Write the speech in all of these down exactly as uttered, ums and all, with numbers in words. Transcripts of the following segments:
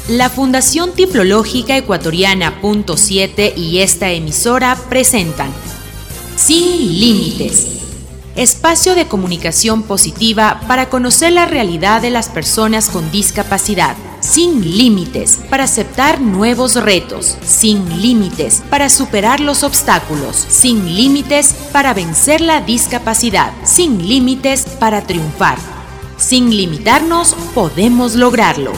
La Fundación Tiflológica Ecuatoriana Punto siete y esta emisora presentan Sin Límites, espacio de comunicación positiva para conocer la realidad de las personas con discapacidad. Sin límites para aceptar nuevos retos. Sin límites para superar los obstáculos. Sin límites para vencer la discapacidad. Sin límites para triunfar. Sin limitarnos podemos lograrlo.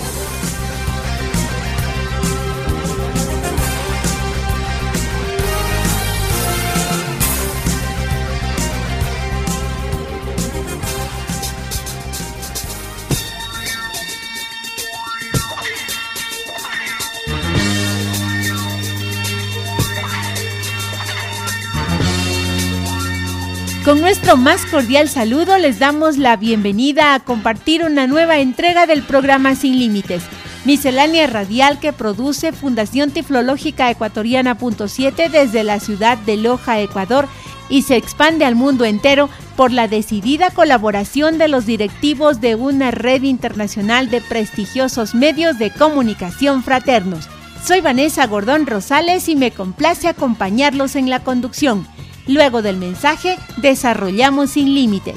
Con nuestro más cordial saludo les damos la bienvenida a compartir una nueva entrega del programa Sin Límites, miscelánea radial que produce Fundación Tiflológica Ecuatoriana Punto siete desde la ciudad de Loja, Ecuador, y se expande al mundo entero por la decidida colaboración de los directivos de una red internacional de prestigiosos medios de comunicación fraternos. Soy Vanessa Gordón Rosales y me complace acompañarlos en la conducción. Luego del mensaje, desarrollamos Sin Límites.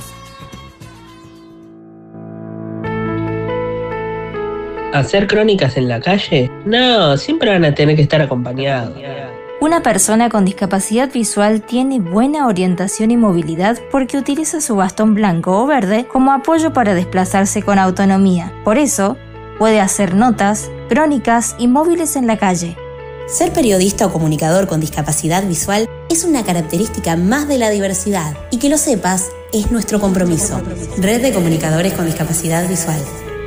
¿Hacer crónicas en la calle? No, siempre van a tener que estar acompañados. Una persona con discapacidad visual tiene buena orientación y movilidad porque utiliza su bastón blanco o verde como apoyo para desplazarse con autonomía. Por eso, puede hacer notas, crónicas y móviles en la calle. Ser periodista o comunicador con discapacidad visual es una característica más de la diversidad y que lo sepas es nuestro compromiso. Red de Comunicadores con Discapacidad Visual.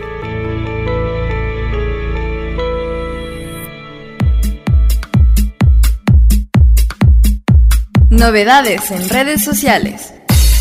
Novedades en redes sociales.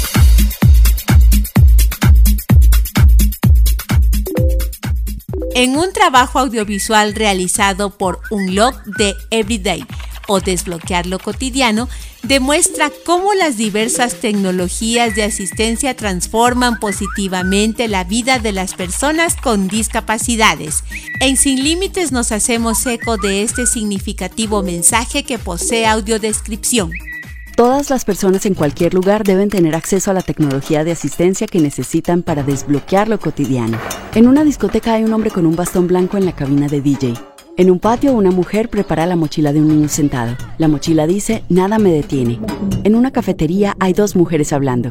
En un trabajo audiovisual realizado por Unlock the Everyday o Desbloquear lo Cotidiano, demuestra cómo las diversas tecnologías de asistencia transforman positivamente la vida de las personas con discapacidades. En Sin Límites nos hacemos eco de este significativo mensaje que posee audiodescripción. Todas las personas en cualquier lugar deben tener acceso a la tecnología de asistencia que necesitan para desbloquear lo cotidiano. En una discoteca hay un hombre con un bastón blanco en la cabina de D J. En un patio, una mujer prepara la mochila de un niño sentado. La mochila dice, nada me detiene. En una cafetería hay dos mujeres hablando.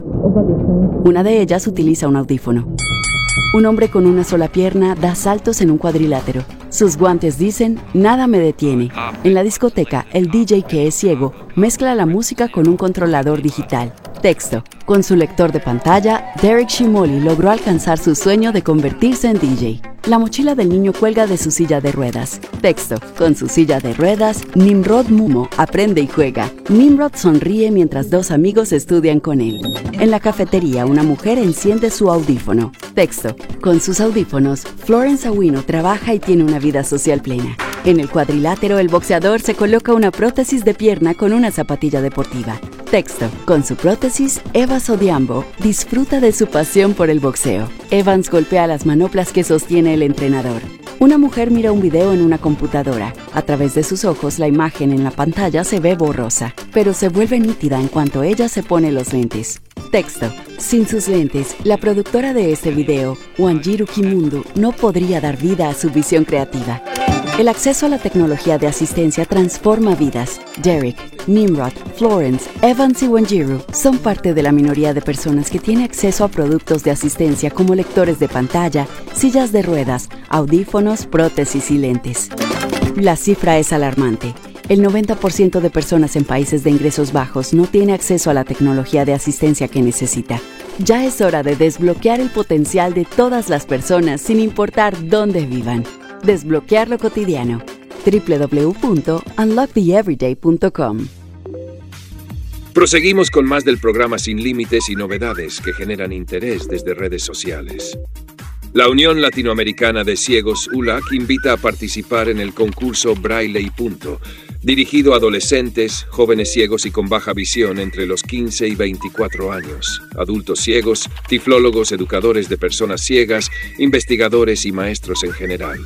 Una de ellas utiliza un audífono. Un hombre con una sola pierna da saltos en un cuadrilátero. Sus guantes dicen, nada me detiene. En la discoteca, el D J, que es ciego, mezcla la música con un controlador digital. Texto. Con su lector de pantalla, Derek Shimoli logró alcanzar su sueño de convertirse en D J. La mochila del niño cuelga de su silla de ruedas. Texto. Con su silla de ruedas, Nimrod Mumo aprende y juega. Nimrod sonríe mientras dos amigos estudian con él. En la cafetería, una mujer enciende su audífono. Texto. Con sus audífonos, Florence Awino trabaja y tiene una vida social plena. En el cuadrilátero, el boxeador se coloca una prótesis de pierna con una zapatilla deportiva. Texto. Con su prótesis, Evans Odiambo disfruta de su pasión por el boxeo. Evans golpea las manoplas que sostiene el entrenador. Una mujer mira un video en una computadora. A través de sus ojos, la imagen en la pantalla se ve borrosa, pero se vuelve nítida en cuanto ella se pone los lentes. Texto. Sin sus lentes, la productora de este video, Wanjiru Kimundu, no podría dar vida a su visión creativa. El acceso a la tecnología de asistencia transforma vidas. Derek, Nimrod, Florence, Evans y Wanjiru son parte de la minoría de personas que tiene acceso a productos de asistencia como lectores de pantalla, sillas de ruedas, audífonos, prótesis y lentes. La cifra es alarmante. El noventa por ciento de personas en países de ingresos bajos no tiene acceso a la tecnología de asistencia que necesita. Ya es hora de desbloquear el potencial de todas las personas sin importar dónde vivan. Desbloquear lo cotidiano. doble u doble u doble u punto unlock the everyday punto com. Proseguimos con más del programa Sin Límites y novedades que generan interés desde redes sociales. La Unión Latinoamericana de Ciegos, U L A C, invita a participar en el concurso Braille y Punto, dirigido a adolescentes, jóvenes ciegos y con baja visión entre los quince y veinticuatro años, adultos ciegos, tiflólogos, educadores de personas ciegas, investigadores y maestros en general.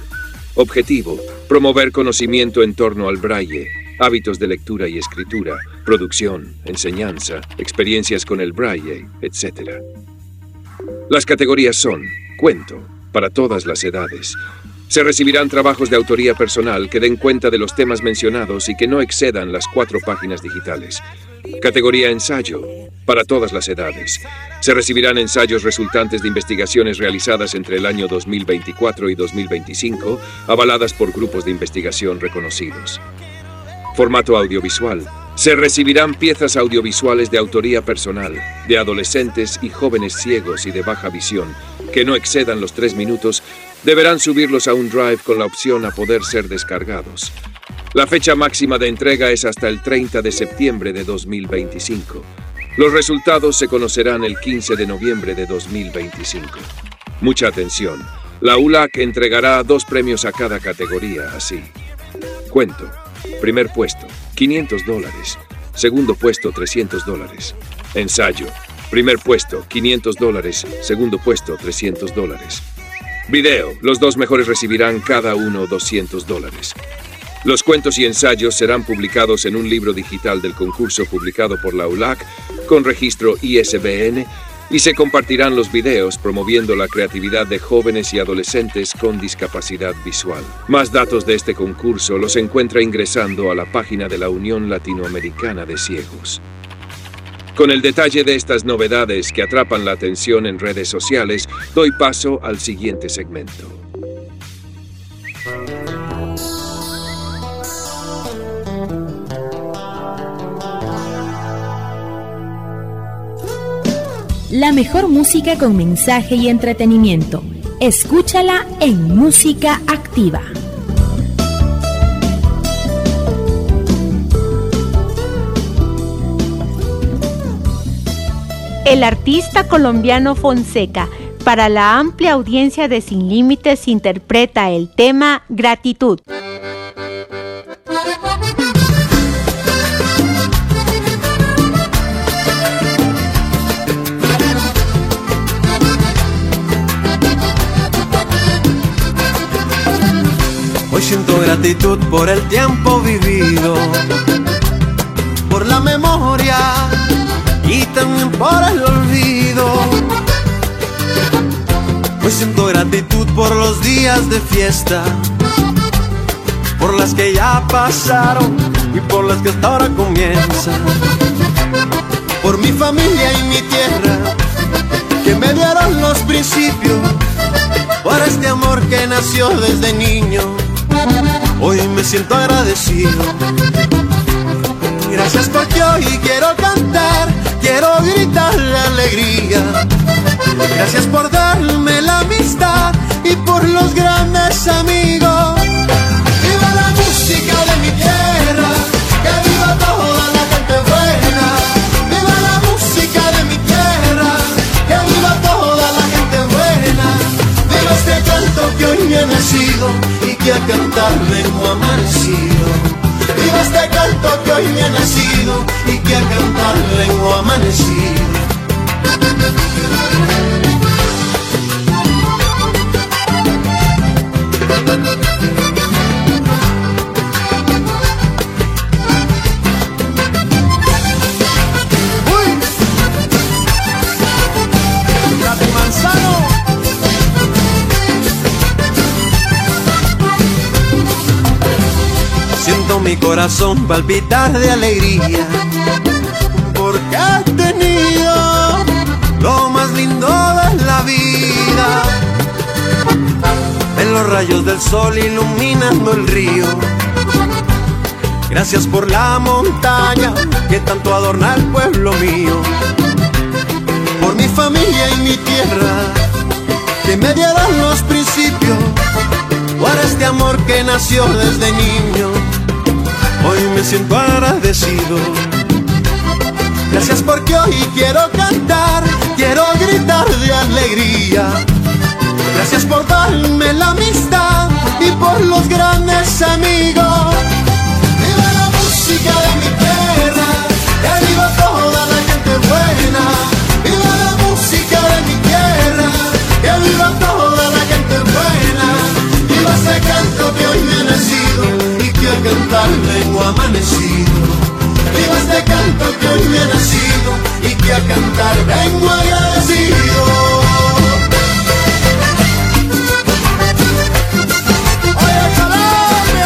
Objetivo: promover conocimiento en torno al braille, hábitos de lectura y escritura, producción, enseñanza, experiencias con el braille, etcétera. Las categorías son: cuento, para todas las edades. Se recibirán trabajos de autoría personal que den cuenta de los temas mencionados y que no excedan las cuatro páginas digitales. Categoría ensayo, para todas las edades. Se recibirán ensayos resultantes de investigaciones realizadas entre el año dos mil veinticuatro y dos mil veinticinco, avaladas por grupos de investigación reconocidos. Formato audiovisual. Se recibirán piezas audiovisuales de autoría personal, de adolescentes y jóvenes ciegos y de baja visión, que no excedan los tres minutos. Deberán subirlos a un drive con la opción a poder ser descargados. La fecha máxima de entrega es hasta el treinta de septiembre de dos mil veinticinco. Los resultados se conocerán el quince de noviembre de dos mil veinticinco. Mucha atención. La U L A C entregará dos premios a cada categoría, así. Cuento. Primer puesto, quinientos dólares. Segundo puesto, trescientos dólares. Ensayo. Primer puesto, quinientos dólares. Segundo puesto, trescientos dólares. Video. Los dos mejores recibirán cada uno doscientos dólares. Los cuentos y ensayos serán publicados en un libro digital del concurso publicado por la U L A C con registro I S B N y se compartirán los videos promoviendo la creatividad de jóvenes y adolescentes con discapacidad visual. Más datos de este concurso los encuentra ingresando a la página de la Unión Latinoamericana de Ciegos. Con el detalle de estas novedades que atrapan la atención en redes sociales, doy paso al siguiente segmento. La mejor música con mensaje y entretenimiento. Escúchala en Música Activa. El artista colombiano Fonseca, para la amplia audiencia de Sin Límites, interpreta el tema Gratitud. Hoy siento gratitud por el tiempo vivido, por la memoria y también por el olvido. Hoy siento gratitud por los días de fiesta, por las que ya pasaron y por las que hasta ahora comienzan. Por mi familia y mi tierra, que me dieron los principios, por este amor que nació desde niño. Hoy me siento agradecido. Gracias porque hoy quiero cantar, quiero gritar la alegría. Gracias por darme la amistad y por los grandes amigos. Viva la música de mi tierra, que viva toda la gente buena. Viva la música de mi tierra, que viva toda la gente buena. Viva este canto que hoy me ha nacido y que a cantar vengo amanecido. Viva este canto que hoy me ha nacido y que a cantar vengo amanecido. ¡Uy! ¡Gato Manzano! Siento mi corazón palpitar de alegría, porque he tenido lo más lindo de la vida. En los rayos del sol iluminando el río. Gracias por la montaña que tanto adorna el pueblo mío. Por mi familia y mi tierra, que me dieron los principios. Por este amor que nació desde niño, hoy me siento agradecido. Gracias porque hoy quiero cantar, quiero gritar de alegría. Gracias por darme la amistad y por los grandes amigos. Viva la música de mi tierra, que viva toda la gente buena. Viva la música de mi tierra, que viva toda la gente buena. Viva ese canto vengo amanecido. Viva este canto que hoy me ha nacido y que a cantar vengo agradecido. Oye, Colombia.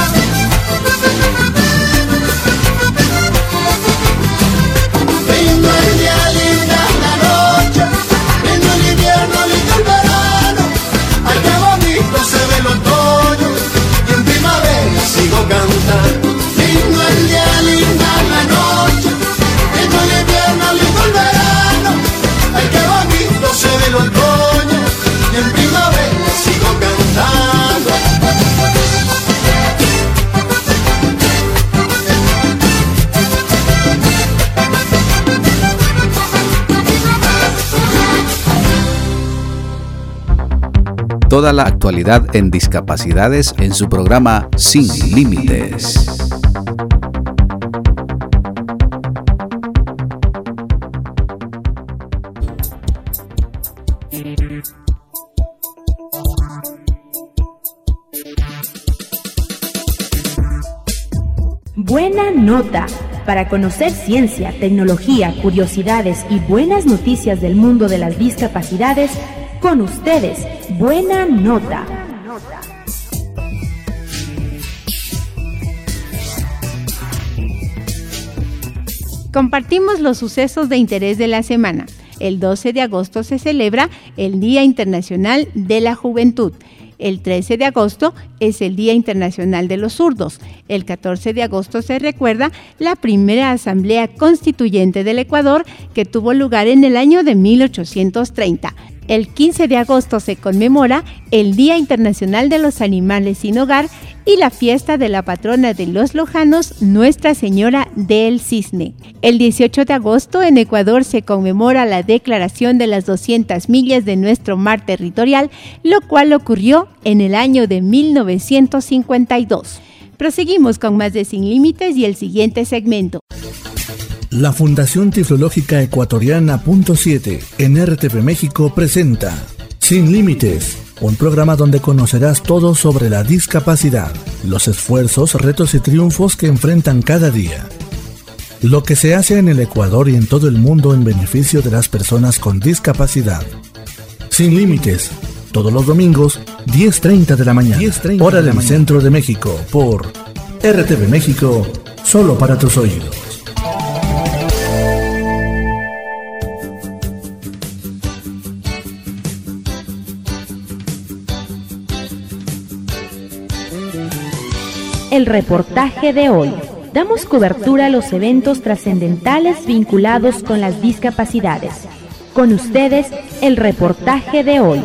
Lindo el día, linda la noche, lindo el invierno, lindo el verano. Ay, qué bonito se ve el otoño y en primavera sigo cantando. Lindo el día, linda la noche, lindo el invierno, lindo el verano. Ay, qué bonito se ve el otoño y en primavera sigo cantando. Toda la actualidad en discapacidades en su programa Sin Límites. Buena nota. Para conocer ciencia, tecnología, curiosidades y buenas noticias del mundo de las discapacidades, con ustedes, Buena Nota. Compartimos los sucesos de interés de la semana. El doce de agosto se celebra el Día Internacional de la Juventud. El trece de agosto es el Día Internacional de los Zurdos. El catorce de agosto se recuerda la primera Asamblea Constituyente del Ecuador, que tuvo lugar en el año de mil ochocientos treinta. El quince de agosto se conmemora el Día Internacional de los Animales sin Hogar y la fiesta de la patrona de los lojanos, Nuestra Señora del Cisne. El dieciocho de agosto en Ecuador se conmemora la declaración de las doscientas millas de nuestro mar territorial, lo cual ocurrió en el año de mil novecientos cincuenta y dos. Proseguimos con más de Sin Límites y el siguiente segmento. La Fundación Tiflológica Ecuatoriana Punto siete en R T V México presenta Sin Límites, un programa donde conocerás todo sobre la discapacidad, los esfuerzos, retos y triunfos que enfrentan cada día. Lo que se hace en el Ecuador y en todo el mundo en beneficio de las personas con discapacidad. Sin Límites, todos los domingos, diez treinta de la mañana, hora del centro de México, por R T V México, solo para tus oídos. El reportaje de hoy. Damos cobertura a los eventos trascendentales vinculados con las discapacidades. Con ustedes, el reportaje de hoy.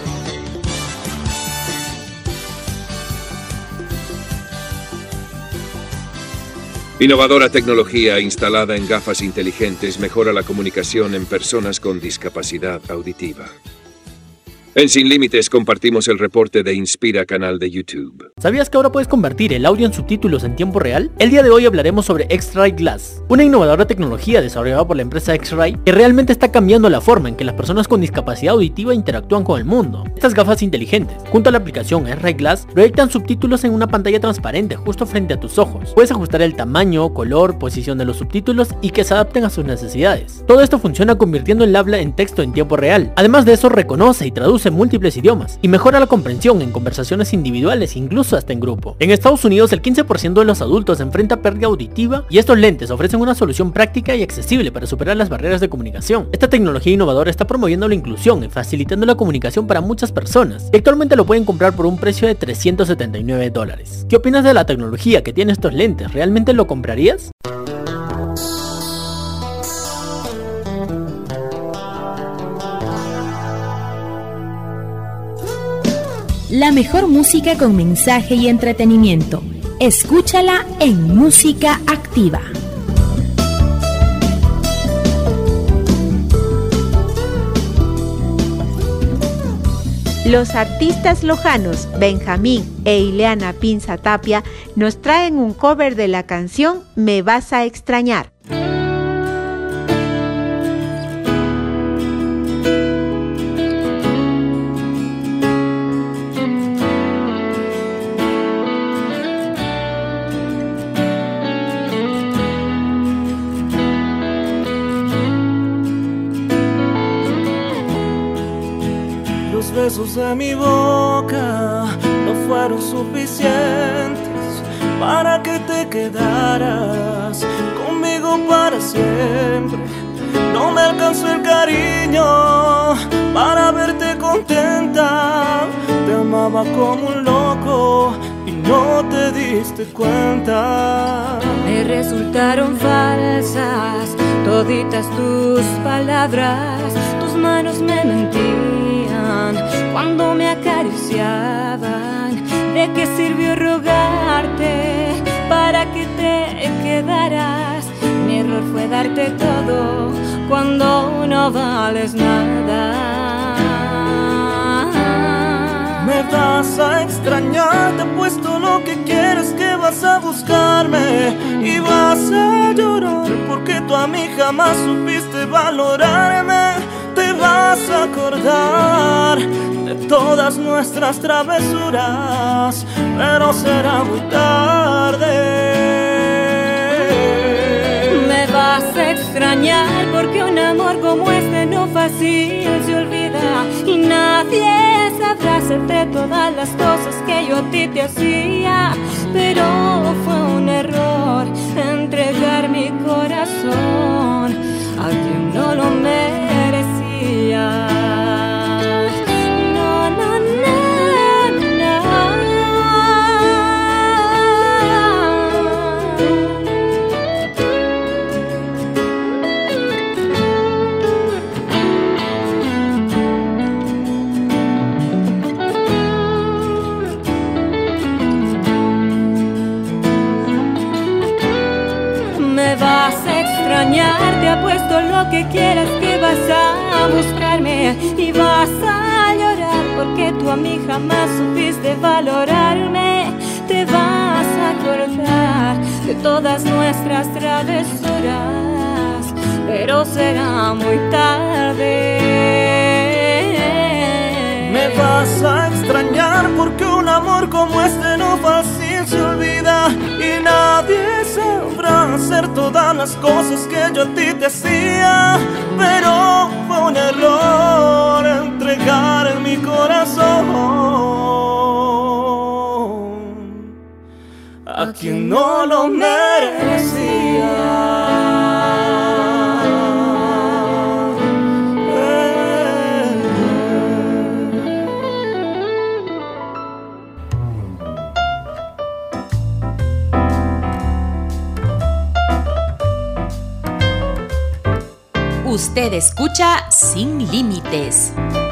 Innovadora tecnología instalada en gafas inteligentes mejora la comunicación en personas con discapacidad auditiva. En Sin Límites compartimos el reporte de Inspira canal de YouTube. ¿Sabías que ahora puedes convertir el audio en subtítulos en tiempo real? El día de hoy hablaremos sobre X-Ray Glass, una innovadora tecnología desarrollada por la empresa X-Ray que realmente está cambiando la forma en que las personas con discapacidad auditiva interactúan con el mundo. Estas gafas inteligentes, junto a la aplicación X-Ray Glass, proyectan subtítulos en una pantalla transparente justo frente a tus ojos. Puedes ajustar el tamaño, color, posición de los subtítulos y que se adapten a sus necesidades. Todo esto funciona convirtiendo el habla en texto en tiempo real. Además de eso, reconoce y traduce múltiples idiomas y mejora la comprensión en conversaciones individuales, incluso hasta en grupo. En Estados Unidos, el quince por ciento de los adultos enfrenta pérdida auditiva y estos lentes ofrecen una solución práctica y accesible para superar las barreras de comunicación. Esta tecnología innovadora está promoviendo la inclusión y facilitando la comunicación para muchas personas y actualmente lo pueden comprar por un precio de trescientos setenta y nueve dólares. ¿Qué opinas de la tecnología que tiene estos lentes? ¿Realmente lo comprarías? La mejor música con mensaje y entretenimiento. Escúchala en Música Activa. Los artistas lojanos Benjamín e Ileana Pinza Tapia nos traen un cover de la canción Me Vas a Extrañar. besos de mi boca no fueron suficientes para que te quedaras conmigo para siempre. No me alcanzó el cariño para verte contenta. Te amaba como un loco y no te diste cuenta. Me resultaron falsas toditas tus palabras. Tus manos me mentían cuando me acariciaban. ¿De qué sirvió rogarte para que te quedaras? Mi error fue darte todo cuando no vales nada. Me vas a extrañar, te apuesto lo que quieres que vas a buscarme y vas a llorar porque tú a mí jamás supiste valorarme. Te vas a acordar de todas nuestras travesuras, pero será muy tarde. Me vas a extrañar porque un amor como este no fácil se olvida y nadie sabrá hacerte todas las cosas que yo a ti te hacía. Pero fue un error entregar mi corazón a quien no lo merecía. No, no, no, te apuesto lo que quieras que vas a buscarme y vas a llorar porque tú a mí jamás supiste valorarme. Te vas a acordar de todas nuestras travesuras, pero será muy tarde. Me vas a extrañar porque un amor como este no fácil se olvida y nadie sabrá hacer todas las cosas que yo a ti te hacía. Pero fue un error entregar mi corazón a quien no lo merecía. Usted escucha Sin Límites.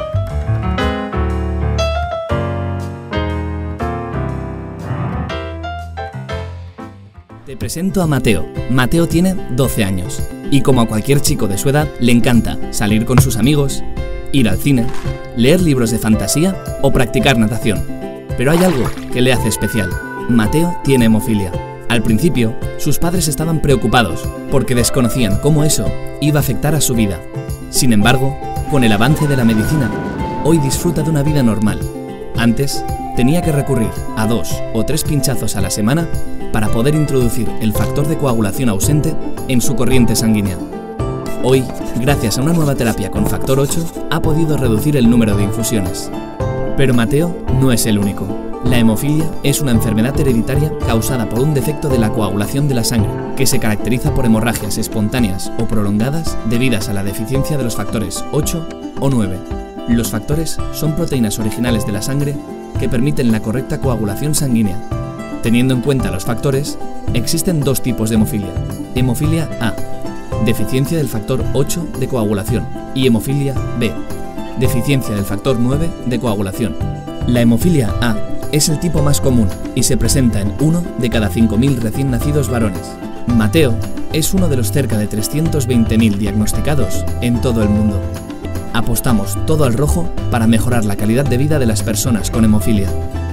Te presento a Mateo. Mateo tiene doce años y como a cualquier chico de su edad le encanta salir con sus amigos, ir al cine, leer libros de fantasía o practicar natación. Pero hay algo que le hace especial. Mateo tiene hemofilia. Al principio, sus padres estaban preocupados porque desconocían cómo eso iba a afectar a su vida. Sin embargo, con el avance de la medicina, hoy disfruta de una vida normal. Antes, tenía que recurrir a dos o tres pinchazos a la semana para poder introducir el factor de coagulación ausente en su corriente sanguínea. Hoy, gracias a una nueva terapia con factor ocho, ha podido reducir el número de infusiones. Pero Mateo no es el único. La hemofilia es una enfermedad hereditaria causada por un defecto de la coagulación de la sangre, que se caracteriza por hemorragias espontáneas o prolongadas debidas a la deficiencia de los factores ocho o nueve. Los factores son proteínas originales de la sangre que permiten la correcta coagulación sanguínea. Teniendo en cuenta los factores, existen dos tipos de hemofilia. Hemofilia A, deficiencia del factor ocho de coagulación, y hemofilia B, deficiencia del factor nueve de coagulación. La hemofilia A es el tipo más común y se presenta en uno de cada cinco mil recién nacidos varones. Mateo es uno de los cerca de trescientos veinte mil diagnosticados en todo el mundo. Apostamos todo al rojo para mejorar la calidad de vida de las personas con hemofilia.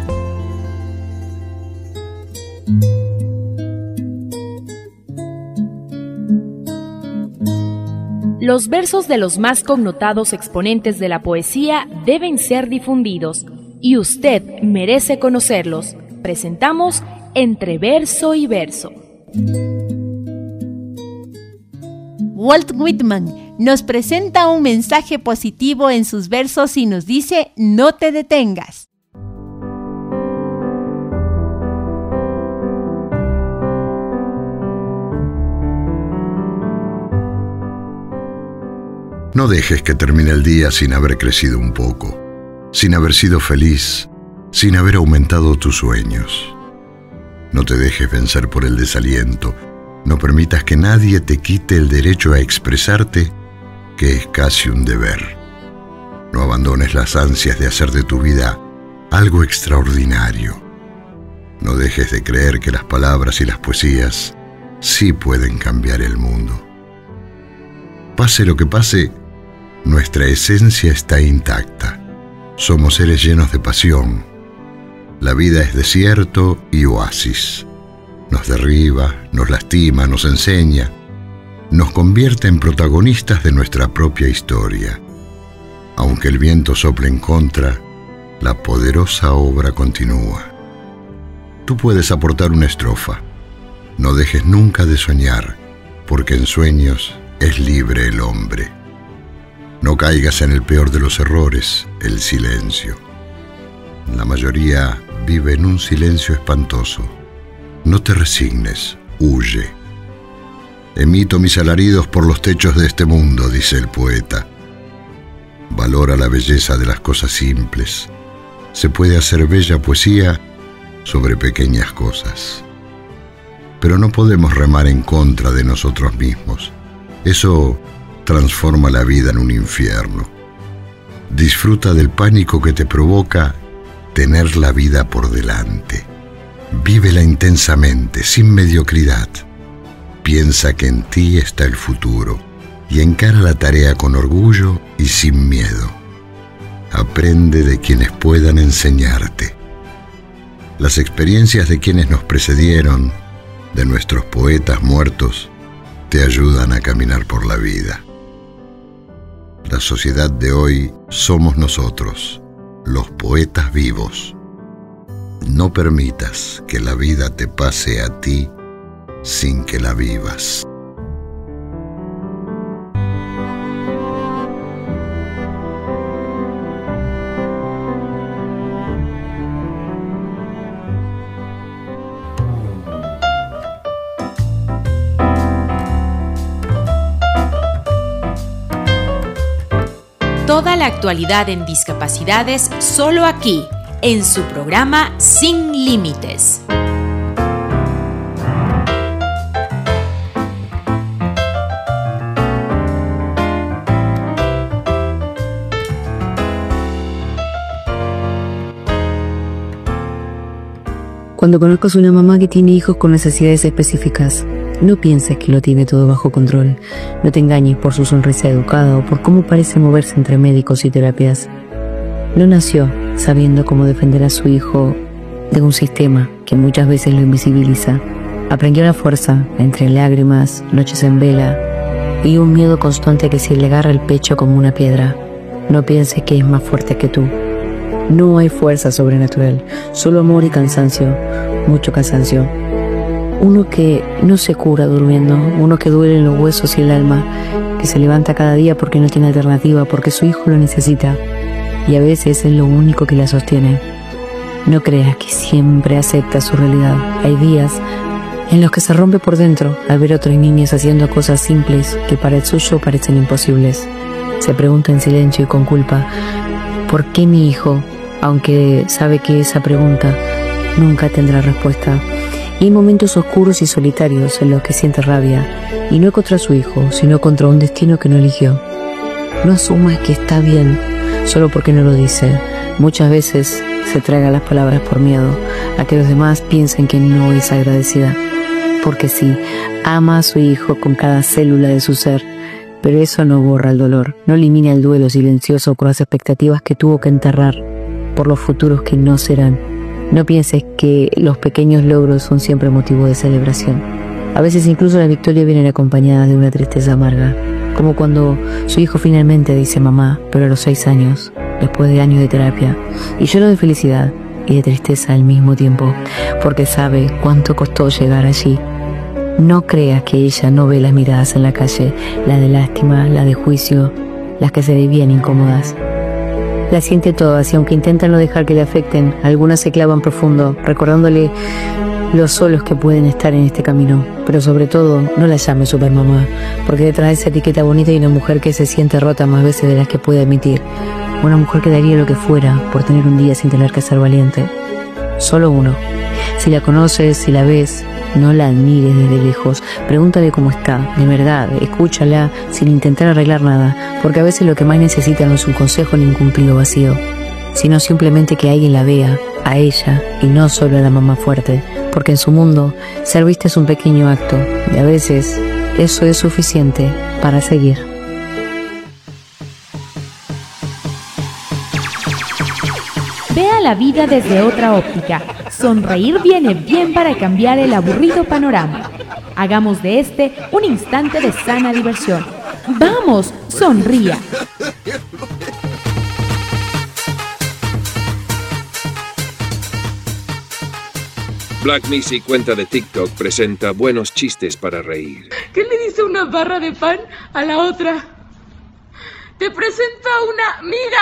Los versos de los más connotados exponentes de la poesía deben ser difundidos y usted merece conocerlos. Presentamos Entre Verso y Verso. Walt Whitman nos presenta un mensaje positivo en sus versos y nos dice: no te detengas. No dejes que termine el día sin haber crecido un poco, sin haber sido feliz, sin haber aumentado tus sueños. No te dejes vencer por el desaliento. No permitas que nadie te quite el derecho a expresarte, que es casi un deber. No abandones las ansias de hacer de tu vida algo extraordinario. No dejes de creer que las palabras y las poesías sí pueden cambiar el mundo. Pase lo que pase, nuestra esencia está intacta. Somos seres llenos de pasión. La vida es desierto y oasis. Nos derriba, nos lastima, nos enseña, nos convierte en protagonistas de nuestra propia historia. Aunque el viento sople en contra, la poderosa obra continúa. Tú puedes aportar una estrofa. No dejes nunca de soñar, porque en sueños es libre el hombre. No caigas en el peor de los errores, el silencio. La mayoría vive en un silencio espantoso. No te resignes, huye. Emito mis alaridos por los techos de este mundo, dice el poeta. Valora la belleza de las cosas simples. Se puede hacer bella poesía sobre pequeñas cosas. Pero no podemos remar en contra de nosotros mismos. Eso transforma la vida en un infierno. Disfruta del pánico que te provoca tener la vida por delante. Vívela intensamente, sin mediocridad. Piensa que en ti está el futuro y encara la tarea con orgullo y sin miedo. Aprende de quienes puedan enseñarte. Las experiencias de quienes nos precedieron, de nuestros poetas muertos, te ayudan a caminar por la vida. La sociedad de hoy somos nosotros, los poetas vivos. No permitas que la vida te pase a ti sin que la vivas. Toda la actualidad en discapacidades solo aquí, en su programa Sin Límites. Cuando conozcas una mamá que tiene hijos con necesidades específicas, no pienses que lo tiene todo bajo control. No te engañes por su sonrisa educada o por cómo parece moverse entre médicos y terapias. No nació sabiendo cómo defender a su hijo de un sistema que muchas veces lo invisibiliza. Aprendió la fuerza entre lágrimas, noches en vela y un miedo constante que se le agarra el pecho como una piedra. No pienses que es más fuerte que tú. No hay fuerza sobrenatural, solo amor y cansancio, mucho cansancio. Uno que no se cura durmiendo, uno que duele en los huesos y el alma, que se levanta cada día porque no tiene alternativa, porque su hijo lo necesita, y a veces es lo único que la sostiene. No creas que siempre acepta su realidad. Hay días en los que se rompe por dentro al ver a otros niños haciendo cosas simples que para el suyo parecen imposibles. Se pregunta en silencio y con culpa, ¿por qué mi hijo? Aunque sabe que esa pregunta nunca tendrá respuesta. Y hay momentos oscuros y solitarios en los que siente rabia, y no contra su hijo, sino contra un destino que no eligió. No asumas que está bien solo porque no lo dice. Muchas veces se traga las palabras por miedo a que los demás piensen que no es agradecida. Porque sí, ama a su hijo con cada célula de su ser, pero eso no borra el dolor, no elimina el duelo silencioso con las expectativas que tuvo que enterrar por los futuros que no serán. No pienses que los pequeños logros son siempre motivo de celebración. A veces incluso las victorias vienen acompañadas de una tristeza amarga, como cuando su hijo finalmente dice mamá, pero a los seis años, después de años de terapia, y llora de felicidad y de tristeza al mismo tiempo, porque sabe cuánto costó llegar allí. No creas que ella no ve las miradas en la calle, la de lástima, la de juicio, las que se desvían incómodas. Las siente todas y aunque intentan no dejar que le afecten, algunas se clavan profundo, recordándole los solos que pueden estar en este camino. Pero sobre todo, no la llame supermamá, porque detrás de esa etiqueta bonita hay una mujer que se siente rota más veces de las que puede admitir. Una mujer que daría lo que fuera por tener un día sin tener que ser valiente. Solo uno. Si la conoces, si la ves, no la admires desde lejos. Pregúntale cómo está, de verdad, escúchala sin intentar arreglar nada, porque a veces lo que más necesita no es un consejo ni un cumplido vacío, sino simplemente que alguien la vea, a ella, y no solo a la mamá fuerte, porque en su mundo, ser vista es un pequeño acto, y a veces eso es suficiente para seguir. Vea la vida desde otra óptica. Sonreír viene bien para cambiar el aburrido panorama. Hagamos de este un instante de sana diversión. ¡Vamos, sonría! Black Missy, cuenta de TikTok, presenta buenos chistes para reír. ¿Qué le dice una barra de pan a la otra? Te presento a una amiga.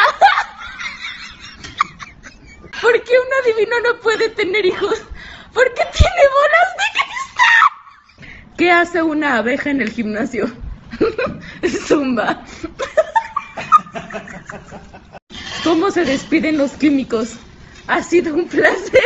¿Por qué un adivino no puede tener hijos? Porque tiene bolas de cristal. ¿Qué hace una abeja en el gimnasio? Zumba. ¿Cómo se despiden los químicos? Ha sido un placer.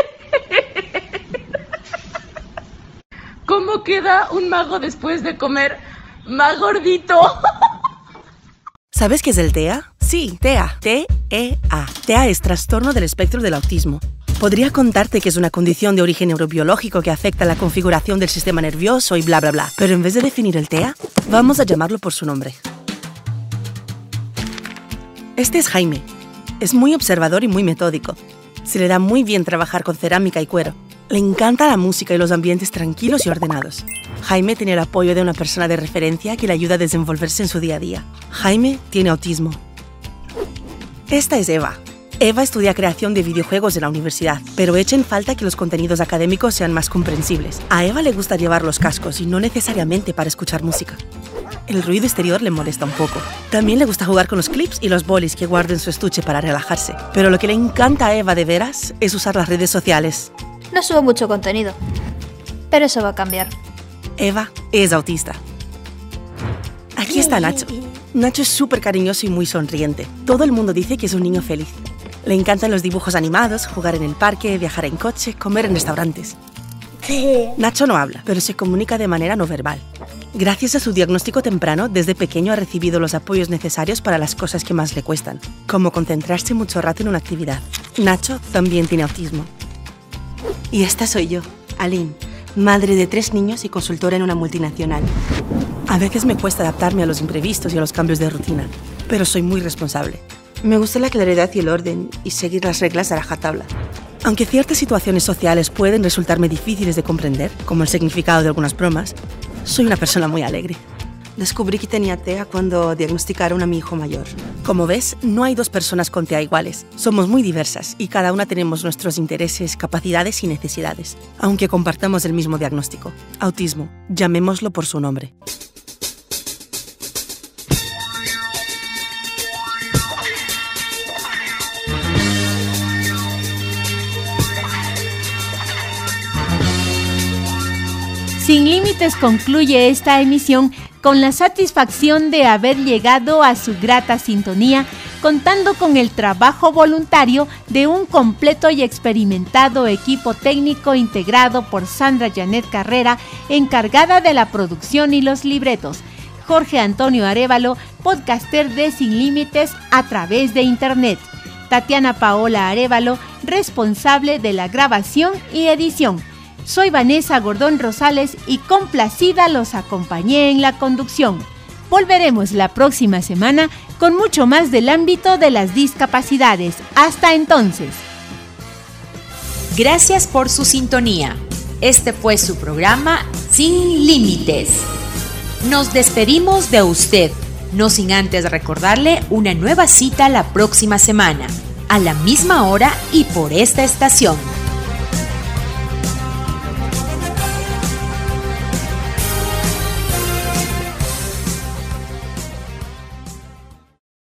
¿Cómo queda un mago después de comer más gordito? ¿Sabes qué es el T E A? Sí, T E A. T E A. T E A es trastorno del espectro del autismo. Podría contarte que es una condición de origen neurobiológico que afecta la configuración del sistema nervioso y bla bla bla. Pero en vez de definir el T E A, vamos a llamarlo por su nombre. Este es Jaime. Es muy observador y muy metódico. Se le da muy bien trabajar con cerámica y cuero. Le encanta la música y los ambientes tranquilos y ordenados. Jaime tiene el apoyo de una persona de referencia que le ayuda a desenvolverse en su día a día. Jaime tiene autismo. Esta es Eva. Eva estudia creación de videojuegos en la universidad, pero echa en falta que los contenidos académicos sean más comprensibles. A Eva le gusta llevar los cascos y no necesariamente para escuchar música. El ruido exterior le molesta un poco. También le gusta jugar con los clips y los bolis que guarda en su estuche para relajarse. Pero lo que le encanta a Eva de veras es usar las redes sociales. No subo mucho contenido, pero eso va a cambiar. Eva es autista. Aquí está Nacho. Nacho es súper cariñoso y muy sonriente. Todo el mundo dice que es un niño feliz. Le encantan los dibujos animados, jugar en el parque, viajar en coche, comer en restaurantes. Nacho no habla, pero se comunica de manera no verbal. Gracias a su diagnóstico temprano, desde pequeño ha recibido los apoyos necesarios para las cosas que más le cuestan, como concentrarse mucho rato en una actividad. Nacho también tiene autismo. Y esta soy yo, Aline, madre de tres niños y consultora en una multinacional. A veces me cuesta adaptarme a los imprevistos y a los cambios de rutina, pero soy muy responsable. Me gusta la claridad y el orden y seguir las reglas a rajatabla. Aunque ciertas situaciones sociales pueden resultarme difíciles de comprender, como el significado de algunas bromas, soy una persona muy alegre. Descubrí que tenía T E A cuando diagnosticaron a mi hijo mayor. Como ves, no hay dos personas con T E A iguales. Somos muy diversas y cada una tenemos nuestros intereses, capacidades y necesidades, aunque compartamos el mismo diagnóstico. Autismo, llamémoslo por su nombre. Sin Límites concluye esta emisión con la satisfacción de haber llegado a su grata sintonía, contando con el trabajo voluntario de un completo y experimentado equipo técnico integrado por Sandra Janet Carrera, encargada de la producción y los libretos, Jorge Antonio Arévalo, podcaster de Sin Límites a través de Internet, Tatiana Paola Arévalo, responsable de la grabación y edición. Soy Vanessa Gordón Rosales y complacida los acompañé en la conducción. Volveremos la próxima semana con mucho más del ámbito de las discapacidades. Hasta entonces. Gracias por su sintonía. Este fue su programa Sin Límites. Nos despedimos de usted, no sin antes recordarle una nueva cita la próxima semana, a la misma hora y por esta estación.